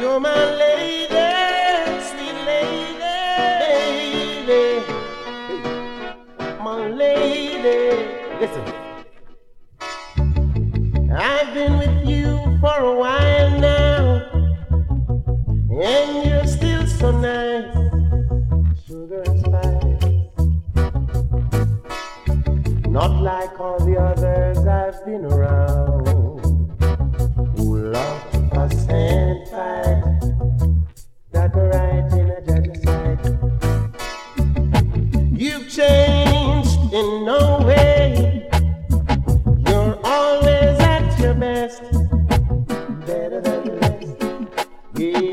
You're my lady, sweet lady, my lady. Listen, I've been with you for a while now, and you're still so nice, sugar and spice. Not like all the others I've been around, who love to fuss and fight, that are right in a judge's sight. You've changed in no way, you're always at your best, better than the rest. Yeah.